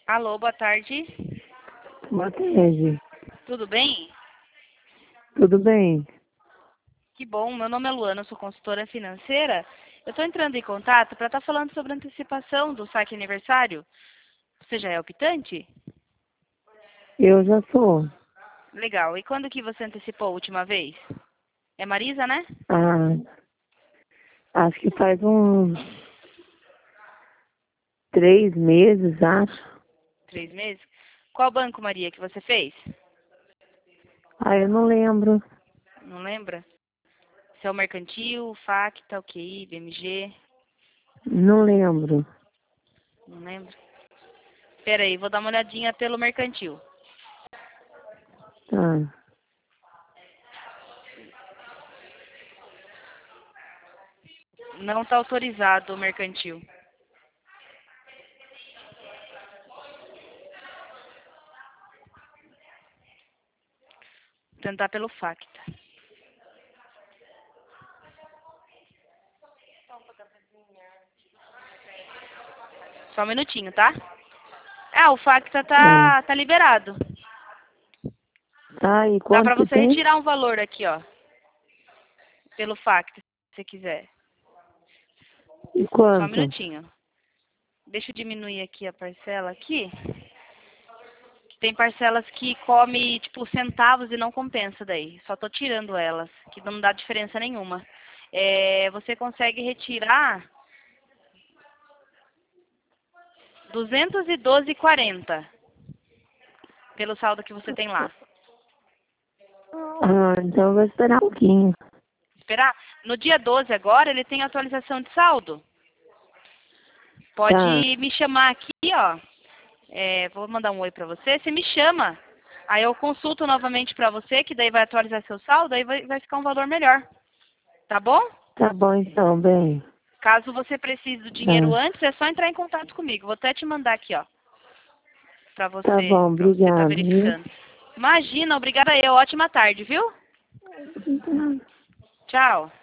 Alô, boa tarde. Boa tarde. Tudo bem? Tudo bem? Que bom, meu nome é Luana, eu sou consultora financeira. Eu estou entrando em contato para estar falando sobre a antecipação do saque aniversário. Você já é optante? Eu já sou. Legal. E quando que você antecipou a última vez? É Marisa, né? Ah, acho que faz uns 3 meses, acho. 3 meses? Qual banco, Maria, que você fez? Ah, eu não lembro. Não lembra? Se é o Mercantil, Facta, UQI, BMG? Não lembro. Não lembro. Espera aí, vou dar uma olhadinha pelo Mercantil. Tá. Não está autorizado o Mercantil. Vou tentar pelo Facta. Só um minutinho, tá? Ah, o Facta Tá. tá liberado. Tá, e Dá quanto pra que você tem? retirar um valor aqui, ó. Pelo Facta, se você quiser. E Só um quanto? minutinho. Deixa eu diminuir aqui a parcela aqui. Tem parcelas que come, tipo, centavos e não compensa daí. Só tô tirando elas, que não dá diferença nenhuma. Você consegue retirar 212,40 pelo saldo que você tem lá. Ah, então eu vou esperar um pouquinho. Esperar? No dia 12 agora, ele tem atualização de saldo. Tá, Pode me chamar aqui, ó. Vou mandar um oi pra você. Você me chama. Aí eu consulto novamente pra você, que daí vai atualizar seu saldo, aí vai ficar um valor melhor. Tá bom? tá bom então, bem. Caso você precise do dinheiro Tá, antes, é só entrar em contato comigo. Vou até te mandar aqui, ó, tá bom, pra você estar obrigado, viu? verificando. Imagina, obrigada eu. Ótima tarde, viu? Tchau.